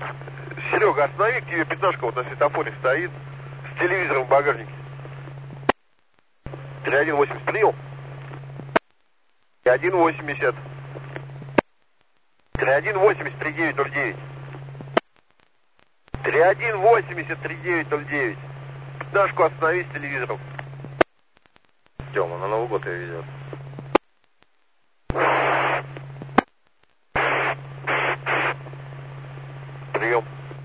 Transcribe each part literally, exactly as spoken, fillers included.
Серега, останови, к тебе пятнашка вот на светофоре стоит, с телевизором в багажнике. три один восемьдесят принял? три один восемьдесят. три один восемьдесят, три девять ноль девять. три один восемьдесят, три девять ноль девять. Пятнашку останови с телевизором. Тёма, на Новый год ее везет. Прием.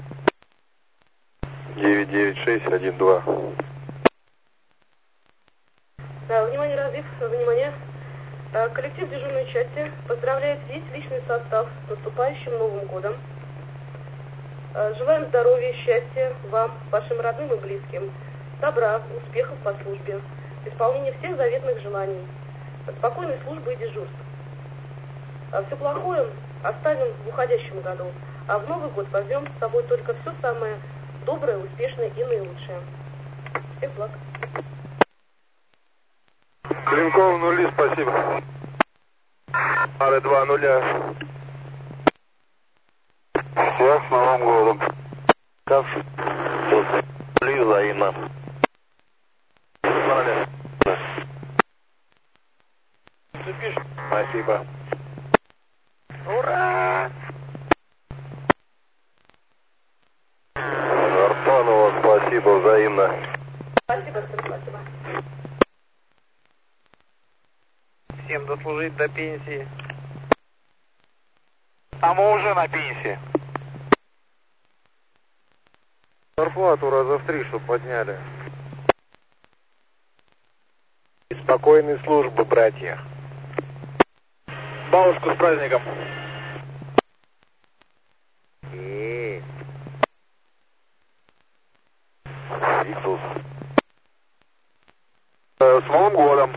девять девять шесть один два. Да, внимание, разрыв, внимание. Коллектив дежурной части поздравляет весь личный состав с наступающим Новым годом. Желаем здоровья, счастья вам, вашим родным и близким, добра, успехов по службе, исполнения всех заветных желаний, спокойной службы и дежурств. Все плохое оставим в уходящем году, а в Новый год возьмем с собой только все самое доброе, успешное и наилучшее. Всех благ. Клинков нули, спасибо. Ары два нуля. Всех с Новым годом. Как нули взаимно. Спасибо. Ура! Артанова, спасибо, взаимно. Спасибо, спасибо. Всем дослужить до пенсии. А мы уже на пенсии. Зарплату раза в три, чтоб подняли. Спокойной службы, братья. Бабушку с праздником. И Иисус. Э, с Новым годом.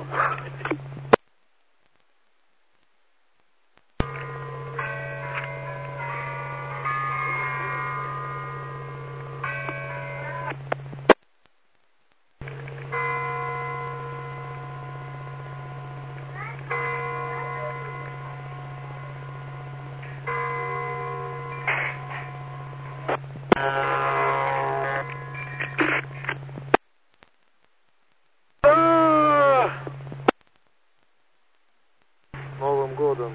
Новым годом.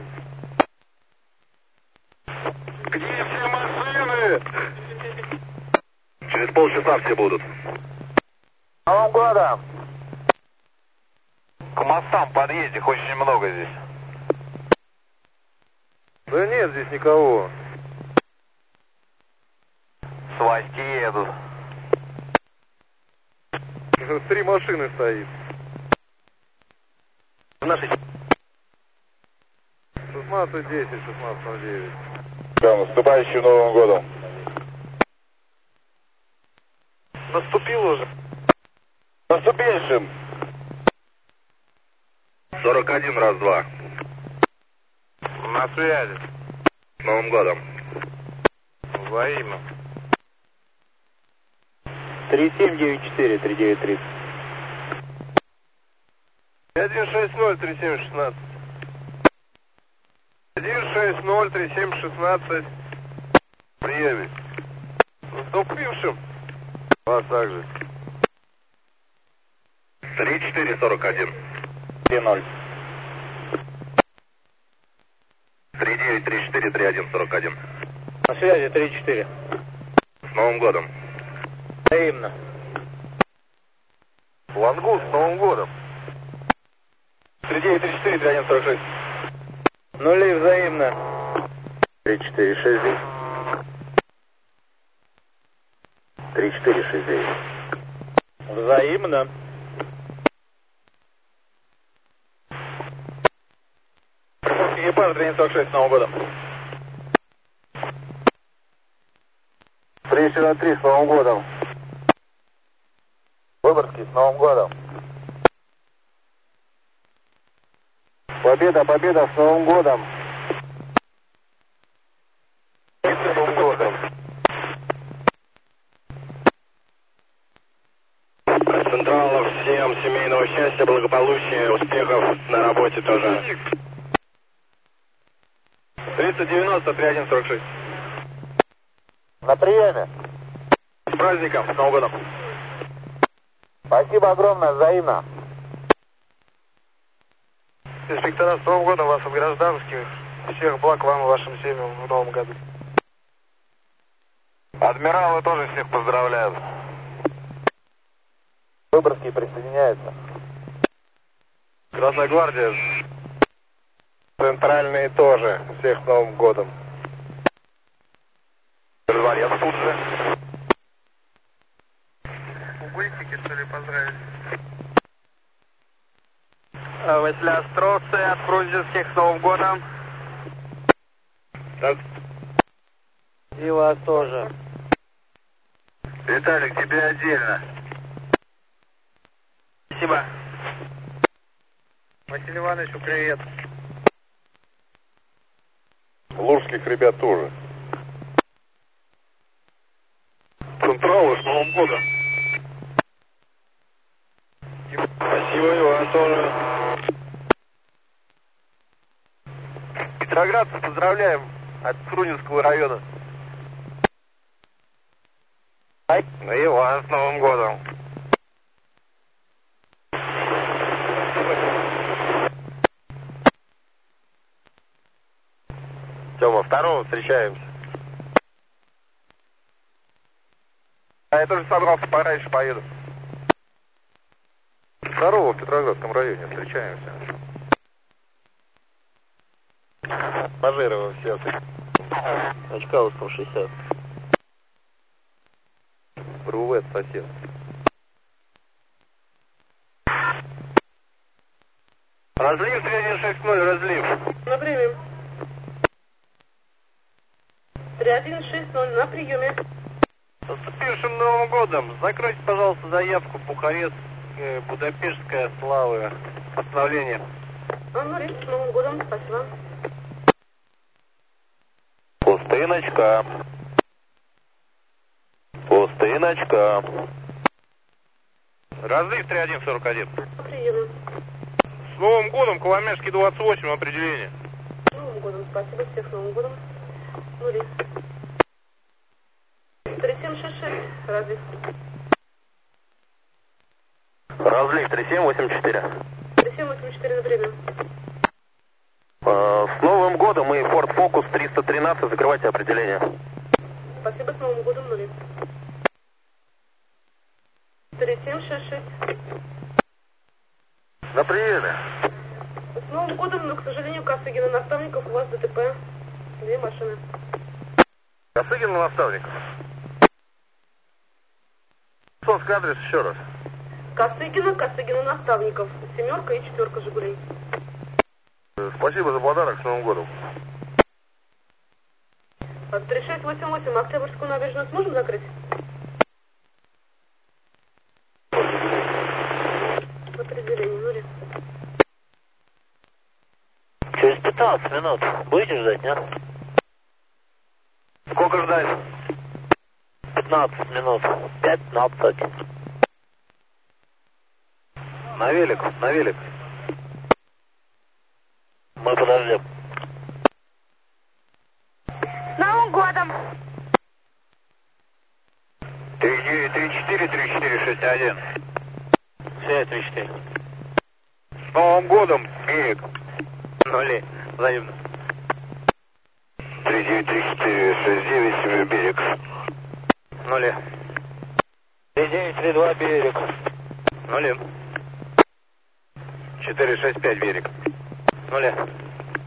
Где все машины? Через полчаса все будут. Новым годом! К мостам в подъезде очень много здесь. Да нет здесь никого. Свастики едут. Три машины стоит. Наши. шестнадцать десять, шестнадцать ноль девять. Да, наступающим Новым годом. Наступил уже. Наступившим. сорок один раз два. На связи. С Новым годом. Взаимно. три семь девять четыре, три девять три. один шесть ноль три семь шестнадцать. один шесть ноль три семь шестнадцать. Приеме. Наступившим. Вас также. три четыре сорок один. три ноль. три девять три четыре три один сорок один. На связи три четыре. С Новым годом. Взаимно. Лангус, с Новым годом. три девять три четыре три один сорок шесть. Нули взаимно. три четыре шесть девять. три четыре шесть девять. Взаимно. Экипаж три один сорок шесть с Новым годом. три сорок три с Новым годом. Выборгский, с Новым годом. Победа, победа, с Новым годом. И с Новым годом. Централов, всем семейного счастья, благополучия, успехов на работе тоже. тридцать девяносто три один сорок шесть. На приеме. С праздником, с Новым годом. Спасибо огромное, взаимно. Инспектора, с Новым годом вас от гражданских. Всех благ вам и вашим семьям в Новом году. Адмиралы тоже всех поздравляют. Выборгский присоединяется. Красная гвардия. Центральные тоже. Всех с Новым годом. Дворец тут же. Угольщики, что ли, поздравить? Василиостровцы от Фрунзенских с Новым годом. Так. И вас тоже. Виталик, тебе отдельно. Спасибо. Василий Ивановичу привет. Лужских ребят тоже. Централы с Новым годом. Спасибо, и вас тоже. Петроградцев поздравляем от Фрунзенского района. Ну и вас с Новым годом. Тёма, второго встречаемся. А я тоже собрался, пораньше поеду. Второго в Петроградском районе встречаемся. Пажирова все. Очкаловском шестьдесят. РУВ сосед. Разлив три один шесть ноль, разлив. На приеме. три один шесть ноль на приеме. С наступившим Новым годом. Закройте, пожалуйста, заявку Бухарест, э, Будапештская, Славы. Постановление. Анна Рис, с Новым годом, спасибо. Пустыночка. Пустыночка. Разлив три один сорок один. На приеме. С Новым годом, Коломяжский двадцать восемь, определение. С Новым годом, спасибо, всех с Новым годом. Ну, Рис. три семь шесть шесть, разлив. Разлив три семь восемь четыре. три семь восемь четыре на приеме. С Новым годом и Ford Focus триста тринадцать, закрывайте определение. Спасибо, с Новым годом, нули. три семь шесть шесть. На приеме. С Новым годом, но, к сожалению, Косыгина наставников у вас ДТП. Две машины. Косыгин наставников. Собственный адрес еще раз. Косыгина, Косыгина наставников. Семерка и четверка Жигулей. Спасибо за подарок, с Новым годом. три шесть восемь восемь, Октябрьскую набережную сможем закрыть? Определение, Нури. Через пятнадцать минут. Будете ждать, нет? Сколько ждать? пятнадцать минут. пятнадцать. На велик, на велик. Мы подождем. С Новым годом! три девять три четыре три четыре шесть один. шесть три четыре. С Новым годом, берег. Нули, взаимно. три девять три четыре шесть девять, семь берег. Нули. три девять три два берег. Нули. четыре шесть пять берег. Нули.